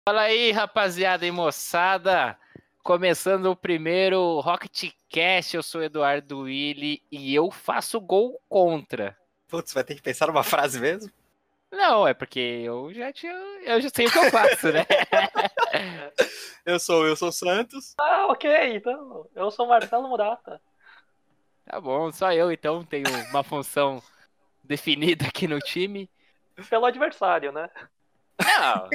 Fala aí, rapaziada e moçada. Começando o primeiro Rocket Cast, eu sou Eduardo Willi e eu faço gol contra. Putz, vai ter que pensar numa frase mesmo? Não, é porque eu já sei o que eu faço, né? Eu sou o Wilson Santos. Ok, então. Eu sou Marcelo Murata. Tá bom, só eu então tenho uma função definida aqui no time. Pelo adversário, né? Não.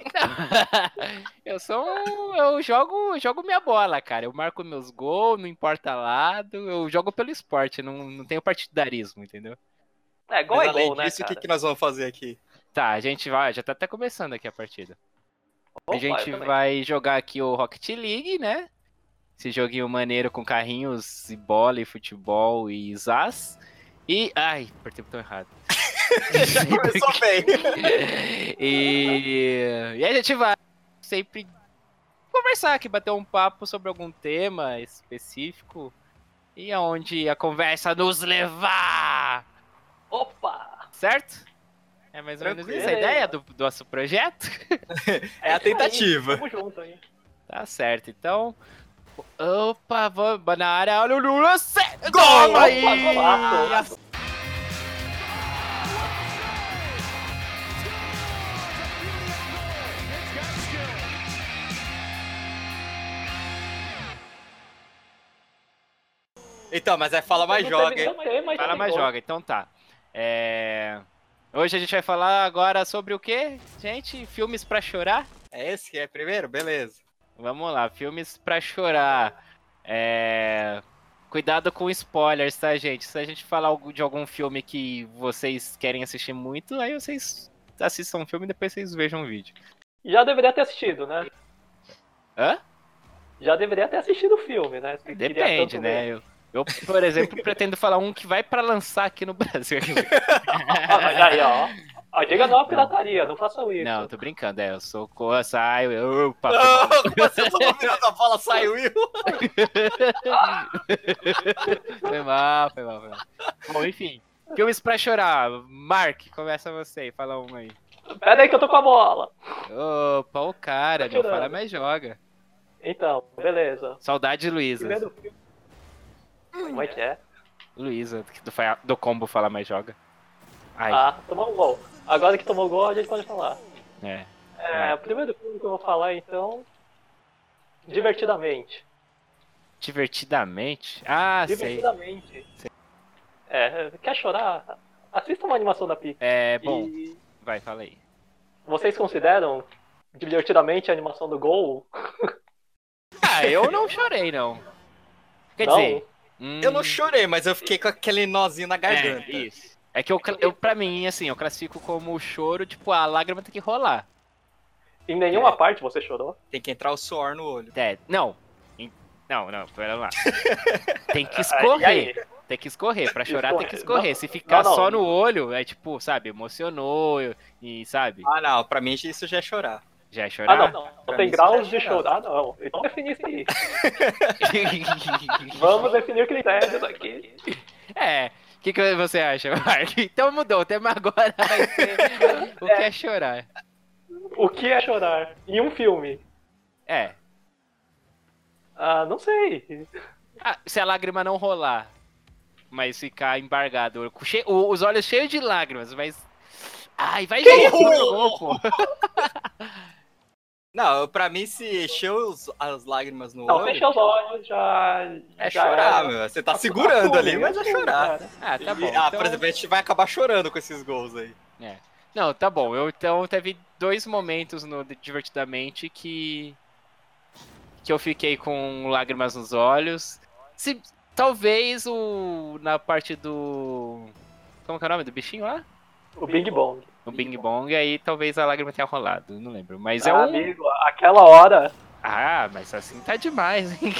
Eu jogo minha bola, cara. Eu marco meus gols, não importa lado. Eu jogo pelo esporte, não tenho partidarismo, entendeu? É, gol Mas é além gol, né, disso, o que cara? nós vamos fazer aqui? Tá, a gente vai, já tá até começando aqui a partida. A Opa, eu gente também. vai jogar aqui o Rocket League, né? Esse joguinho maneiro com carrinhos e bola e futebol e zaz. E. Ai, apertei o botão errado. Já começou bem. E a gente vai sempre conversar aqui, bater um papo sobre algum tema específico e aonde a conversa nos levar. Opa! Certo? É mais ou menos Tranquilo. isso a ideia do nosso projeto? É a tentativa. Aí, tamo junto aí. Tá certo, então. Opa, vamos na área. Olha o lance! Gol! Toma aí! Opa, golaço! Então, mas é fala mais Não joga, teve hein? nem, mas já Fala tem mais gol. joga, então tá. Hoje a gente vai falar agora sobre o quê, gente? Filmes pra chorar? É esse que é primeiro? Beleza. Vamos lá, filmes pra chorar. Cuidado com spoilers, tá, gente? Se a gente falar de algum filme que vocês querem assistir muito, aí vocês assistam o filme e depois vocês vejam o vídeo. Já deveria ter assistido, né? Hã? Já deveria ter assistido o filme, né? Se queria Depende, tanto né? ver. Eu, por exemplo, pretendo falar um que vai pra lançar aqui no Brasil. Mas aí, ó. Ó, diga não à pirataria, não façam isso. Não, tô brincando, eu sou saio, opa, Não, você falou virando a bola, saiu Will. foi mal. Bom, enfim, filmes pra chorar. Mark, começa você e fala um aí. Pera aí que eu tô com a bola. Opa, o cara, Tá não tirando. fala mais joga. Então, beleza. Saudade de Luísa. Primeiro filme. Como é que é? Luísa, do combo fala mais joga. Ai, Ah, tomou um gol. Agora que tomou gol, a gente pode falar. é. O primeiro filme que eu vou falar, então... Divertidamente. Divertidamente? Ah, sei. Divertidamente. Quer chorar? Assista uma animação da Pixar. Bom, E vai, fala aí. vocês consideram divertidamente a animação do Gol? Ah, eu não chorei, não. Quer Não? dizer... Eu não chorei, mas eu fiquei com aquele nozinho na garganta. Isso. É que eu, pra mim, assim, eu classifico como choro, tipo, a lágrima tem que rolar. Em nenhuma parte você chorou? Tem que entrar o suor no olho. Não, pera lá. Tem que E escorrer. aí? Tem que escorrer. Pra chorar tem que Escorrer. escorrer. Se ficar Não. só no olho, é tipo, sabe, emocionou e, sabe, Ah, não, pra mim isso já é chorar. já é Ah, chorar. não. Pra Tem mim, graus isso já de é chorar? Ah, não. Então define isso aí. Vamos definir critérios aqui. O que você acha, Mark? Então mudou, o tema agora vai ser o que é chorar. O que é chorar? Em um filme? Ah, não sei. Se a lágrima não rolar, mas ficar embargado, os olhos cheios de lágrimas, mas... Ai, vai ver, você não jogou, pô. Não, pra mim, se encheu as lágrimas no Não, olho, fecha os olhos, já... é já chorar, era. meu. Você tá segurando ali, mas é chorar. Cara. Ah, tá bom. Por exemplo, a gente vai acabar chorando com esses gols aí. Não, tá bom. Então teve dois momentos no Divertidamente que eu fiquei com lágrimas nos olhos. Talvez na parte do... Como que é o nome do bichinho lá? O Bing Bong. O Bing Bong, aí talvez a lágrima tenha rolado, não lembro. Mas Amigo, aquela hora... Ah, mas assim tá demais, hein?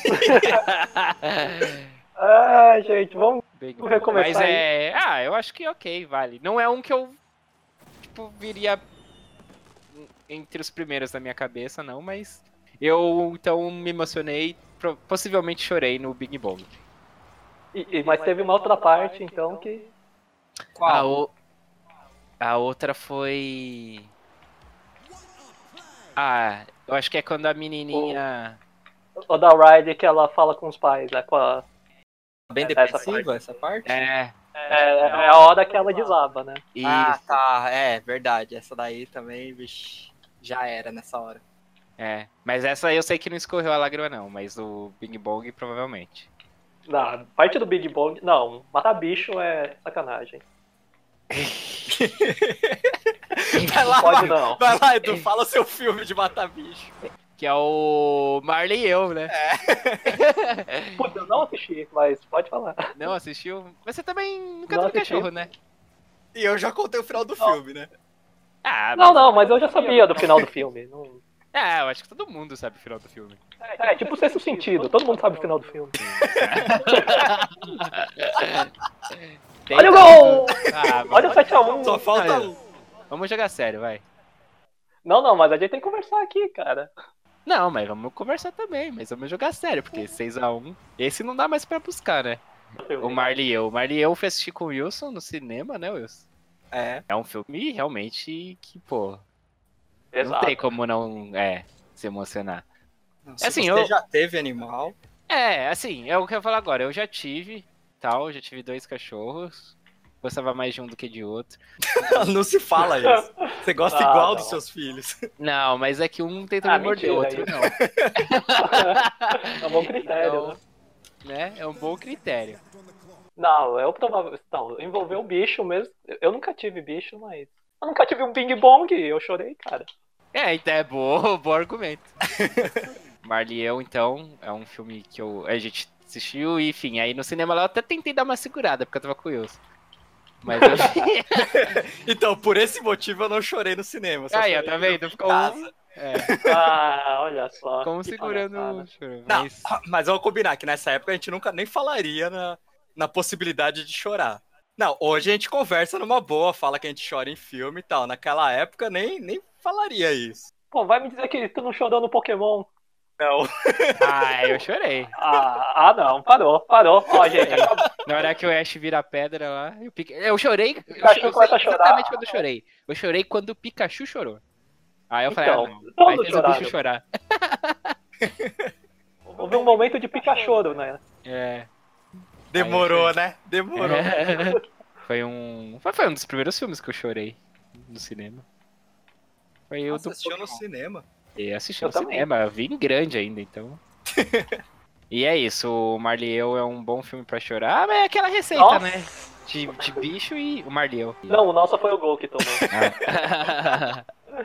Ah, gente, vamos Bing recomeçar Mas aí. eu acho que ok, vale. Não é um que eu, tipo, viria entre os primeiros na minha cabeça, não, mas eu, então, me emocionei, possivelmente chorei no Bing Bong. Mas teve uma outra parte, então, que... A outra foi... Ah, eu acho que é quando a menininha... O da Ryder que ela fala com os pais, né? Com a, Bem essa depressiva essa parte? é a hora que ela desaba, né? Ah, Isso. tá. É, verdade. Essa daí também, vixi, já era nessa hora. É, mas essa aí eu sei que não escorreu a lágrima não, mas o Bing Bong provavelmente. Não, parte do Big Bang. Não, matar bicho é sacanagem. Vai lá, Pode não. vai lá, Edu, fala seu filme de matar bicho. Que é o Marley e eu, né? Putz, eu não assisti, mas pode falar. Não assistiu? Mas você também nunca Não teve assisti. cachorro, né? E eu já contei o final do filme, né? Ah, Não, mas eu já sabia do final do filme. Não... É, eu acho que todo mundo sabe o final do filme. É, tipo o Sexto Sentido, todo mundo sabe o final do filme. Olha o gol! Ah, Olha o 7x1. Só falta um. Vamos jogar sério, vai. Não, mas a gente tem que conversar aqui, cara. Não, mas vamos conversar também, mas vamos jogar sério, porque 6x1, esse não dá mais pra buscar, né? O Marley e eu. O Marley e eu fui assistir com o Wilson no cinema, né, Wilson? É. É um filme realmente que, pô, não Exato. tem como não, se emocionar. Se Assim, você já teve animal, Assim, é o que eu ia falar agora. Eu já tive, já tive 2 cachorros. Gostava mais de um do que de outro. não se fala isso. Você gosta Ah, igual não. dos seus filhos. Não, mas é que um tentou me morder, o outro mentira, não. É um bom critério, Então, né? É um bom critério. Não, é o provável. Não, envolveu o bicho mesmo. Eu nunca tive bicho, mas. Eu nunca tive um Bing Bong, eu chorei, cara. Então é bom argumento. Marley e eu, então, é um filme que a gente assistiu e, enfim, aí no cinema lá eu até tentei dar uma segurada, porque eu tava com o Wilson. Mas eu Então, por esse motivo eu não chorei no cinema. Só aí, ó, chorei tá vendo? em Ficou casa. Ah, olha só. como que segurando palhaçada. o choro. Não, Mas, mas vamos combinar que nessa época a gente nunca nem falaria na possibilidade de chorar. Não, hoje a gente conversa numa boa, fala que a gente chora em filme e tal. Naquela época nem falaria isso. Pô, vai me dizer que tu não chorou no Pokémon. Não. eu chorei. Não, parou. Ó, gente, acabou. Na hora que o Ash vira pedra lá, eu chorei. Pikachu Eu sei começa a chorar. exatamente quando eu chorei. Eu chorei quando o Pikachu chorou. Aí eu falei, Então, não. Aí todos fez o bicho choraram. chorar. Houve um momento de Pikachu, né? É. Demorou, né? Demorou. Foi um dos primeiros filmes que eu chorei no cinema. Foi o Nossa, do assistiu no Pokémon. cinema. E assisti Eu no também. cinema, eu vi em grande ainda, então. E é isso, o Marley e eu é um bom filme pra chorar, mas é aquela receita, Nossa. né? De bicho e o Marley e eu. Não, o nosso foi o gol que tomou. Ah.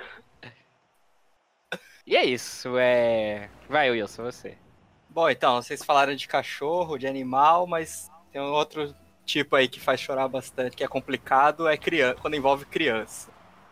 E é isso, Vai, Wilson, você. Bom, então, vocês falaram de cachorro, de animal, mas tem um outro tipo aí que faz chorar bastante, que é complicado, é criança, quando envolve criança.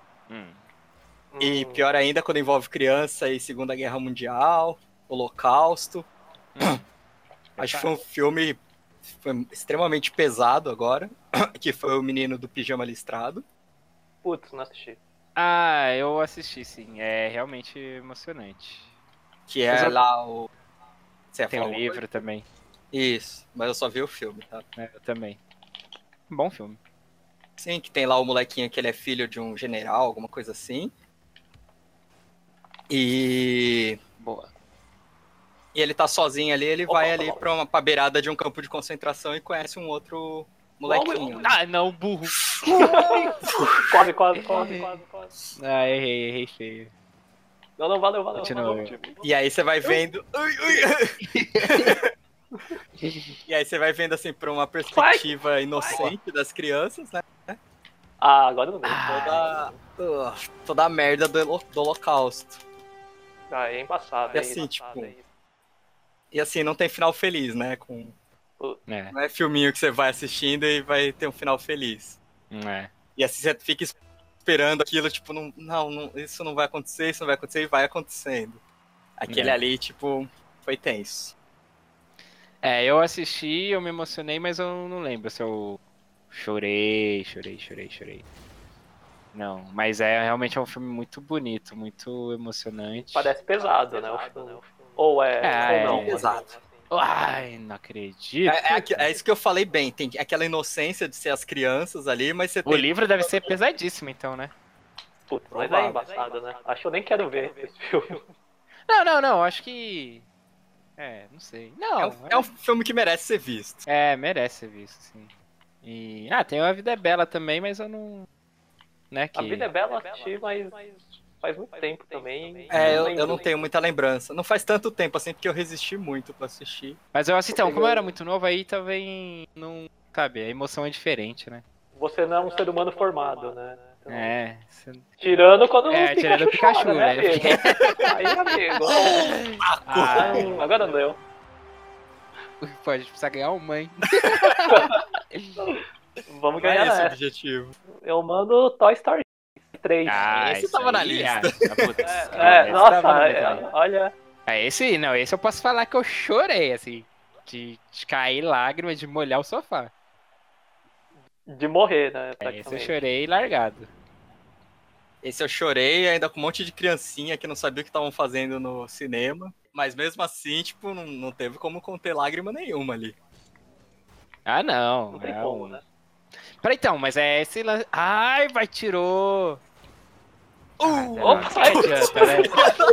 E pior ainda quando envolve criança e Segunda Guerra Mundial, Holocausto. Acho que foi um filme extremamente pesado agora, que foi o Menino do Pijama Listrado. Putz, não assisti. Eu assisti, sim. É realmente emocionante. Que é lá o... Você ia Tem falar um alguma livro coisa? também. Isso, mas eu só vi o filme, tá? Eu também. Bom filme. Sim, que tem lá o molequinho que ele é filho de um general, alguma coisa assim. E Boa. ele tá sozinho ali, ele vai ali pra beirada de um campo de concentração e conhece um outro molequinho. né? Não, burro. Quase. Errei feio. Não, valeu. Continua. E aí você vai vendo. E aí você vai vendo assim pra uma perspectiva inocente das crianças, né? Agora não vejo. Toda a merda do Holocausto. É embaçado. E assim, E assim, não tem final feliz, né? Não é filminho que você vai assistindo e vai ter um final feliz. E assim você fica esperando aquilo, tipo, não, isso não vai acontecer, e vai acontecendo. Aquele ali, tipo, foi tenso. Eu assisti, eu me emocionei, mas eu não lembro se eu chorei. Não, mas realmente é um filme muito bonito, muito emocionante. Parece pesado, né? O filme. Ou não. Pesado. Ai, não acredito. É isso que eu falei bem, tem aquela inocência de ser as crianças ali, mas você O livro deve ser pesadíssimo, então, né? Putz, mas é embaçado, né? Acho que eu nem quero ver esse filme. Não, acho que... não sei. Não, é um filme que merece ser visto. Merece ser visto, sim. E... tem A Vida é Bela também, mas eu não... Né, que... A Vida é Bela eu assisti, mas faz muito tempo também. Eu não tenho muita lembrança. Não faz tanto tempo assim, porque eu resisti muito pra assistir. Mas eu assisti, então, como eu era muito novo, aí também não... Sabe, a emoção é diferente, né? Você não é um ser humano formado, né? Então... Tirando quando o tirando o Pikachu, chora, né, amigo? Aí, amigo. Agora não deu. Pô, a gente precisa ganhar uma, mãe. Vamos ganhar esse objetivo. Eu mando Toy Story 3. Esse tava na lista. Olha. Esse eu posso falar que eu chorei, assim. De cair lágrimas, de molhar o sofá. De morrer, né? Esse eu chorei largado. Esse eu chorei ainda com um monte de criancinha que não sabia o que estavam fazendo no cinema. Mas mesmo assim, tipo, não teve como conter lágrima nenhuma ali. Não. Não tem como, né? Peraí, então, mas esse lance... Ai, vai, tirou! Opa! Não adianta, né?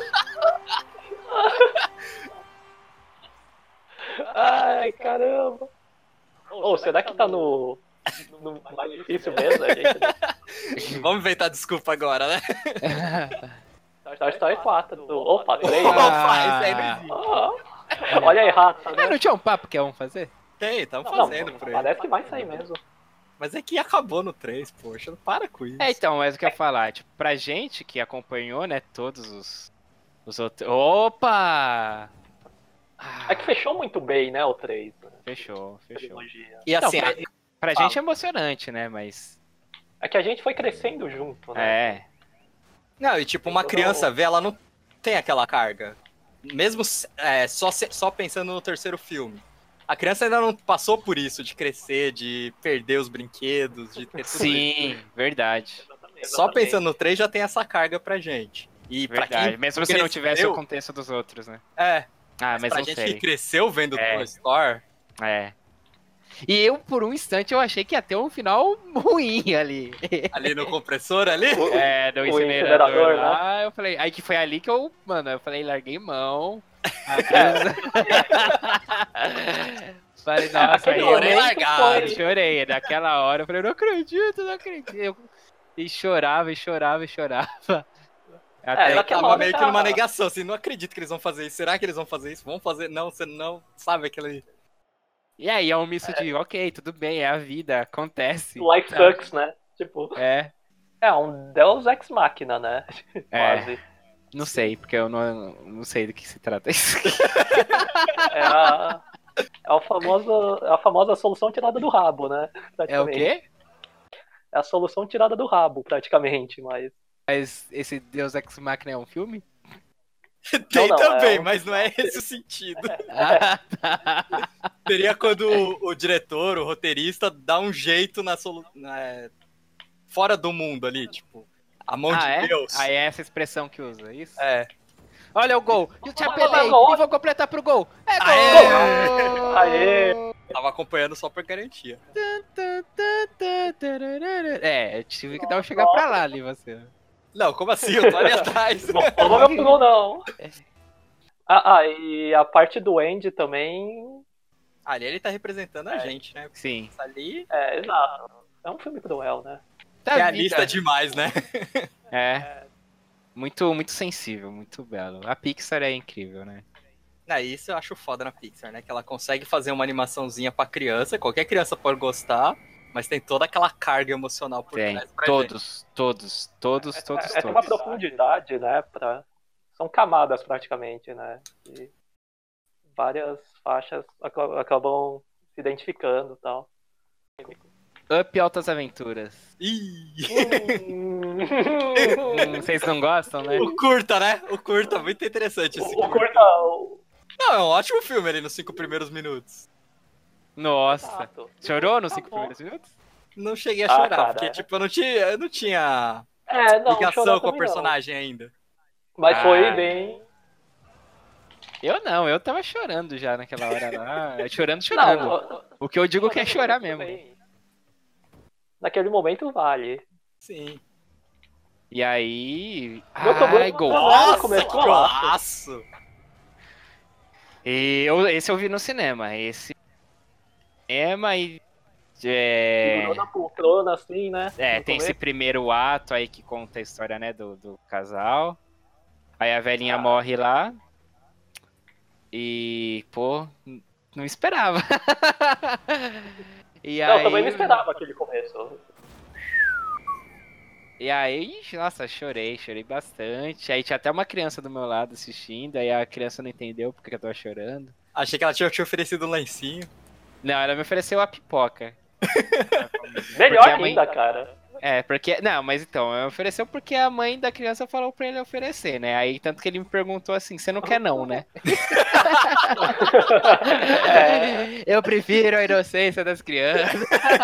Ai, caramba! Será que tá no mais difícil mesmo, gente? Vamos inventar desculpa agora, né? Toy Story 4. Opa, 3. Opa, esse aí não existe. Olha aí, rata, né? Não tinha um papo que iam fazer? Tem, estamos fazendo por aí. Parece que vai sair mesmo. Mas é que acabou no 3, poxa, para com isso. Então, mas o que eu ia falar, tipo, pra gente que acompanhou, né, todos os outros... Opa! É que fechou muito bem, né, o 3. Né? Fechou. E assim, pra gente é emocionante, né, mas... É que a gente foi crescendo junto, né? Não, e tipo, uma criança vê, ela não tem aquela carga. Mesmo só pensando no terceiro filme. A criança ainda não passou por isso, de crescer, de perder os brinquedos, de ter tudo Sim, isso. Verdade. Só pensando no 3 já tem essa carga pra gente. E verdade, pra quem mesmo se não tivesse o contexto dos outros, né? Mas pra não gente sei. que cresceu vendo Toy Story... E eu, por um instante, eu achei que ia ter um final ruim ali. Ali no compressor, ali? No incinerador lá. Né? Eu falei, aí que foi ali que eu falei, larguei mão. Falei, nossa, aí chorei largado. Chorei, naquela hora eu falei, não acredito. E chorava. Até eu tava meio que numa negação, assim, não acredito que eles vão fazer isso. Será que eles vão fazer isso? Vão fazer? Não, você não sabe aquele... E aí é um misto de, ok, tudo bem, é a vida, acontece. Life sucks, né? Tipo... É um Deus Ex Machina, né? Quase. Não sei, porque eu não sei do que se trata isso. É a famosa solução tirada do rabo, né? É o quê? É a solução tirada do rabo, praticamente, mas... Mas esse Deus Ex Machina é um filme? Tem também, mas não é esse o sentido. Seria quando o diretor, o roteirista, dá um jeito fora do mundo ali, tipo, a mão de Deus. É essa expressão que usa, isso? Olha o gol, eu te apelei e vou completar pro gol. Gol! Aê! Tava acompanhando só por garantia. Eu tive que dar um chegar pra lá ali, você. Não, como assim? Eu tô ali atrás. Não vou meu gol, não. E a parte do Andy também... Ali ele tá representando a gente, né? Sim. Ali... exato. É um filme cruel, né? Realista demais, né? Muito, muito sensível, muito belo. A Pixar é incrível, né? Isso eu acho foda na Pixar, né? Que ela consegue fazer uma animaçãozinha pra criança. Qualquer criança pode gostar. Mas tem toda aquela carga emocional por trás pra gente. Todos. Tem uma profundidade, né? São camadas praticamente, né? E várias faixas acabam se identificando e tal. Up Altas Aventuras. Vocês não gostam, né? O curta, muito interessante esse curta. Não, é um ótimo filme ali nos 5 primeiros minutos. Nossa. Exato. Chorou nos 5 primeiros minutos? Não cheguei a chorar, cara, porque tipo, eu não tinha ligação com a personagem ainda. Mas foi bem... Eu tava chorando já naquela hora lá. Chorando. Não, o que eu digo que é chorar mesmo. Naquele momento vale. Sim. E aí... Meu problema gol! Nossa, que golaço! E esse eu vi no cinema. Esse cinema e... Segurou na poltrona, assim, né? tem esse primeiro ato aí que conta a história, né, do casal. Aí a velhinha morre lá. E, pô, não esperava. E não, aí... também não esperava aquele começo. E aí, nossa, chorei bastante. Aí tinha até uma criança do meu lado assistindo, aí a criança não entendeu porque eu tava chorando. Achei que ela tinha te oferecido um lencinho. Não, ela me ofereceu a pipoca. Melhor ainda, cara. Porque... Não, mas então, ela ofereceu porque a mãe da criança falou pra ele oferecer, né? Aí, tanto que ele me perguntou assim, você não quer não, né? Eu prefiro a inocência das crianças.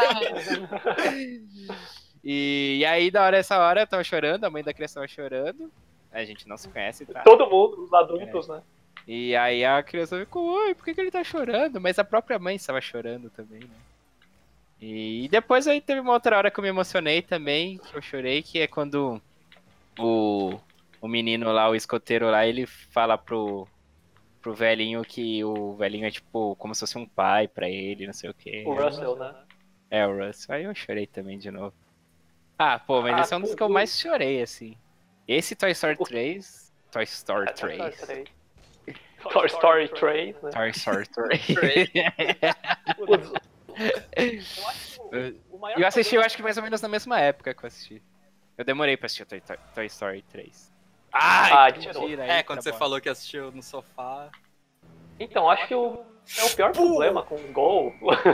E aí, essa hora, eu tava chorando, a mãe da criança tava chorando. A gente não se conhece, tá? Todo mundo, os adultos, né? E aí a criança ficou, oi, por que ele tá chorando? Mas a própria mãe estava chorando também, né? E depois aí teve uma outra hora que eu me emocionei também, que eu chorei, que é quando o menino lá, o escoteiro lá, ele fala pro velhinho que o velhinho é tipo como se fosse um pai pra ele, não sei o quê. O Russell, né? O Russell. Aí eu chorei também de novo. Pô, mas esse é um dos que eu mais chorei, assim. Esse Toy Story 3... Toy Story 3... Toy Story 3, né? Toy Story 3. Eu assisti, eu acho que mais ou menos na mesma época que eu assisti. Eu demorei pra assistir o Toy Story 3. Mentira. Quando você falou que assistiu no sofá. Então, acho que é o pior problema com o Gol.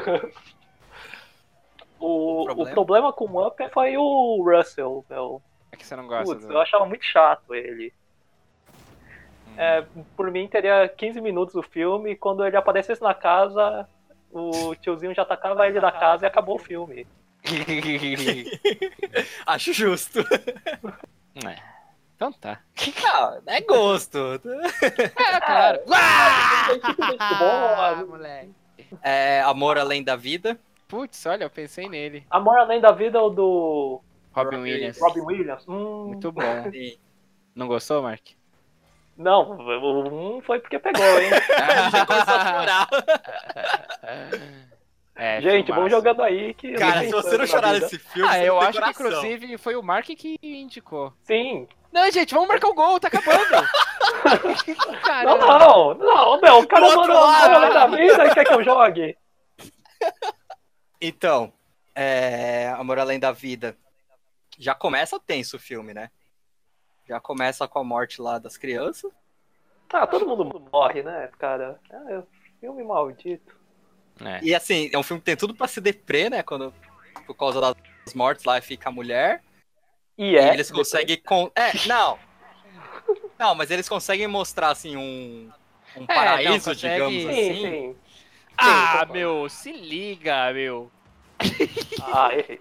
O problema com o Up foi o Russell, meu. É que você não gosta eu achava muito chato ele. Por mim, teria 15 minutos o filme, e quando ele aparecesse na casa, o tiozinho já atacava ele da casa e acabou o filme. Acho justo. Então tá. Não, é gosto. Claro. Moleque. Amor Além da Vida. Putz, olha, eu pensei nele. Amor Além da Vida ou do... Robin Williams. Muito bom. Sim. Não gostou, Mark? Não, foi porque pegou, hein? Já começou a chorar. Gente, vamos jogando aí que... Cara, se você não chorar nesse filme, eu acho que inclusive foi o Mark que indicou. Sim. Não, gente, vamos marcar o gol, tá acabando. Não, o cara mandou Amor Além da Vida e quer que eu jogue. Então, Amor Além da Vida. Já começa tenso o filme, né? Já começa com a morte lá das crianças. Todo mundo morre, né, cara? Filme maldito. E assim, é um filme que tem tudo pra ser deprê, né? Por causa das mortes lá fica a mulher. E eles conseguem... Não, mas eles conseguem mostrar, assim, um paraíso, digamos assim. Sim. Meu, se liga, meu. Errei.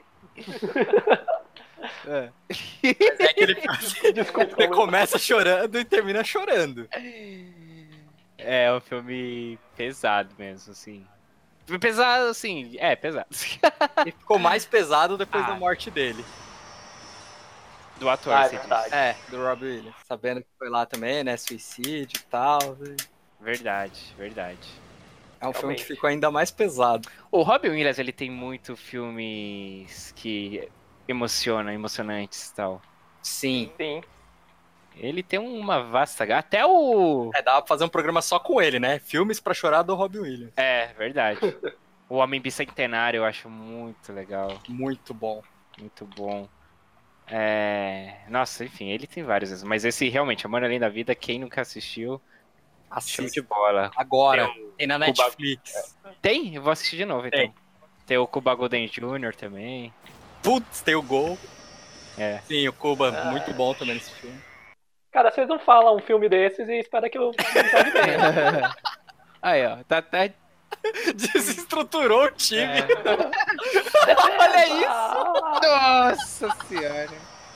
Mas é aquele ele começa chorando e termina chorando. É um filme pesado mesmo, assim. Pesado, assim, pesado. E ficou mais pesado depois da morte dele. Do ator, é verdade. Do Robbie Williams. Sabendo que foi lá também, né? Suicídio e tal. Verdade. É um filme que ficou ainda mais pesado. O Robin Williams, ele tem muito filmes que emocionantes e tal. Sim. Ele tem uma vasta... Até o... Dá pra fazer um programa só com ele, né? Filmes pra chorar do Robin Williams. Verdade. O Homem Bicentenário eu acho muito legal. Muito bom. Muito bom. Nossa, enfim, ele tem vários. Mas esse, realmente, Amor Além da Vida, quem nunca assistiu, assiste de bola. Agora, tem na Netflix. Tem? Eu vou assistir de novo, então. Tem o Cuba Gooding Jr. também. Putz, tem o Gol. Sim, o Cuba, muito bom também nesse filme. Cara, vocês não falam um filme desses e espera que eu jogue bem. Aí, ó, tá... Desestruturou o time. Olha isso! Nossa senhora.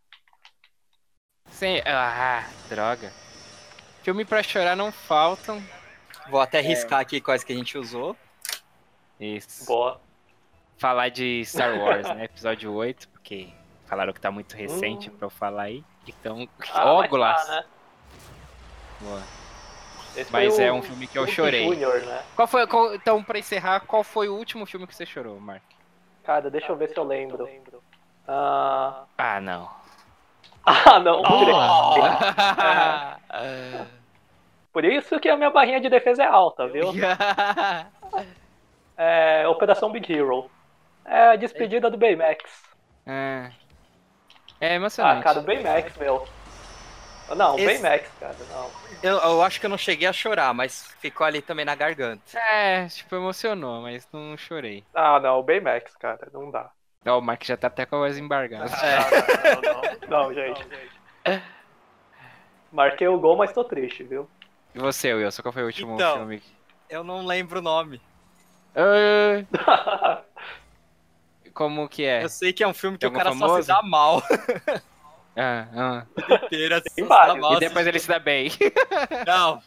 Sim, droga. Filme pra chorar não faltam. Vou até riscar aqui quais que a gente usou. Isso. Boa. Falar de Star Wars, né? Episódio 8, porque falaram que tá muito recente pra eu falar aí. Então, Glass. Né? Boa. Mas é um filme que eu chorei. Junior, né? Então, pra encerrar, qual foi o último filme que você chorou, Mark? Cara, deixa eu ver se eu lembro. Não. Não. Por isso que a minha barrinha de defesa é alta, viu? Operação Big Hero. É a despedida do Baymax. É emocionante. Cara, o Baymax, meu. Não, o Baymax, cara, não. Eu acho que eu não cheguei a chorar, mas ficou ali também na garganta. Emocionou, mas não chorei. Não, o Baymax, cara, não dá. O Mark já tá até com a voz embargada. Não, gente. Marquei o gol, mas tô triste, viu? E você, Wilson, qual foi o último filme? Eu não lembro o nome. Como que é? Eu sei que é um filme que o cara só se dá mal. Inteira, e depois ele se dá bem. Não.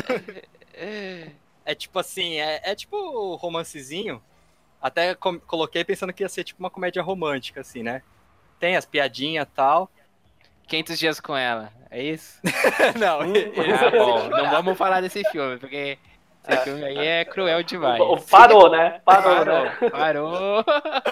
É tipo assim, é tipo romancezinho. Até coloquei pensando que ia ser tipo uma comédia romântica, assim, né? Tem as piadinhas e tal. 500 dias com ela, é isso? Não. Bom, não vamos falar desse filme, porque esse filme aí é cruel demais. Parou, né? Parou.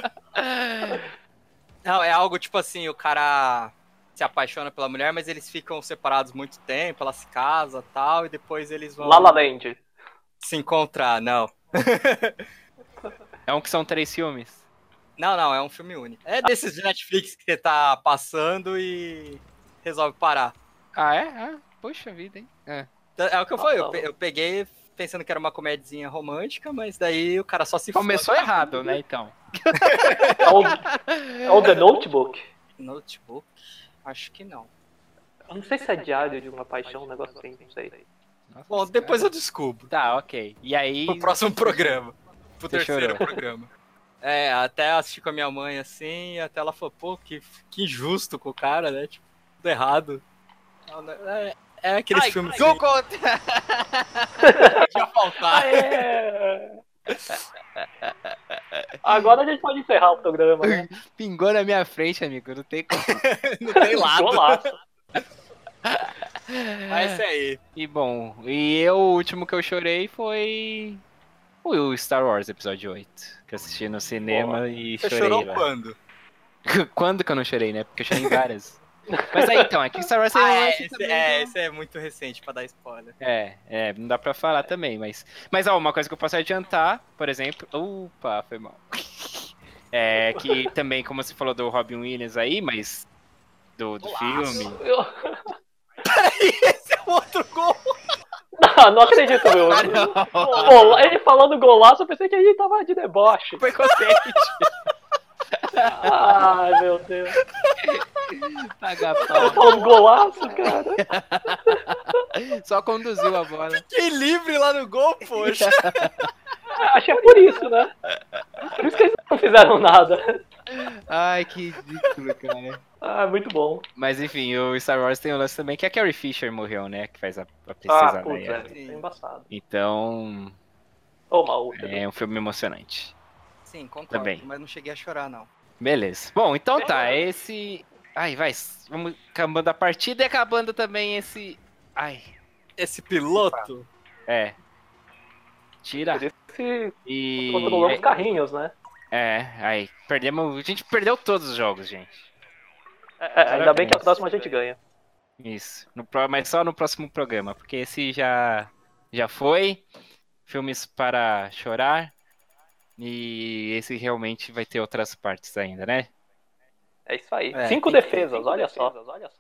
Não, é algo tipo assim, o cara se apaixona pela mulher, mas eles ficam separados muito tempo, ela se casa e tal, e depois eles vão... La La Land. Se encontrar, não. É um que são 3 filmes? Não, é um filme único. É desses de Netflix que você tá passando e resolve parar. Poxa vida, hein? É o que eu falei, eu peguei pensando que era uma comédiazinha romântica, mas daí o cara só se... Começou errado, né, então? É o The Notebook? Notebook? Acho que não. Eu não sei se é Diário de uma Paixão, um negócio assim, não sei. Nossa, bom, depois eu desculpo. Tá, ok. E aí... Pro próximo programa. Pro terceiro chorou. programa. Até assisti com a minha mãe, assim, e até ela falou, pô, que injusto com o cara, né? Tipo, tudo errado. É aqueles filmes assim... Podia faltar. Agora a gente pode encerrar o programa, né? Pingou na minha frente, amigo. Não tem como. Não tem lado. Golaço. Mas é aí. E bom, o último que eu chorei foi o Star Wars Episódio 8. Que eu assisti no cinema e Você chorei. Chorou lá. Quando? Quando que eu não chorei, né? Porque eu chorei em várias. Mas aí então, aqui Star Wars esse é muito recente pra dar spoiler. Não dá pra falar também, mas uma coisa que eu posso adiantar, por exemplo, foi mal. É que também, como você falou do Robin Williams aí, mas do filme. Peraí, esse é outro gol. Não acredito, meu. Ele falando golaço, eu pensei que a gente tava de deboche. Foi contente. Ai, meu Deus. Paga pau. Falando golaço, cara. Só conduziu a bola. Fiquei livre lá no gol, poxa. Acho que é por isso, né? Por isso que eles não fizeram nada. Ai, que ridículo, cara. Muito bom. Mas enfim, o Star Wars tem um lance também que a Carrie Fisher morreu, né? Que faz a princesa Leia. É embaçado. Então... é um filme emocionante. Sim, concordo, também. Mas não cheguei a chorar, não. Beleza. Bom, então tá, esse... vamos acabando a partida e acabando também esse... Esse piloto? Tira. Por isso que controlou os carrinhos, né? Perdemos... A gente perdeu todos os jogos, gente. Ainda bem que a próxima a gente ganha. Isso. Mas só no próximo programa, porque esse já foi. Filmes para chorar. E esse realmente vai ter outras partes ainda, né? É isso aí. 5 defesas, olha só.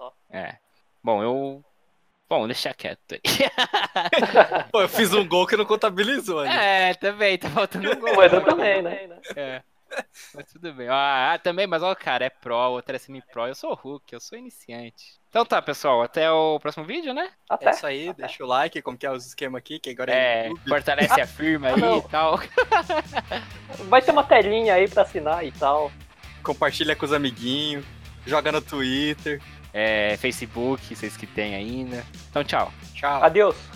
Bom, deixa quieto aí. Pô, eu fiz um gol que não contabilizou, né? Também, tá faltando um gol. Mas eu também, né? Mas tudo bem. Também, mas o cara é pro, o outro é semi-pro. Eu sou Hulk, eu sou iniciante. Então tá, pessoal, até o próximo vídeo, né? É isso aí, deixa o like, como que é os esquemas aqui, que agora é YouTube. Fortalece a firma aí e tal. Vai ter uma telinha aí pra assinar e tal. Compartilha com os amiguinhos, joga no Twitter. Facebook, vocês que tem ainda. Então, tchau. Tchau. Adeus.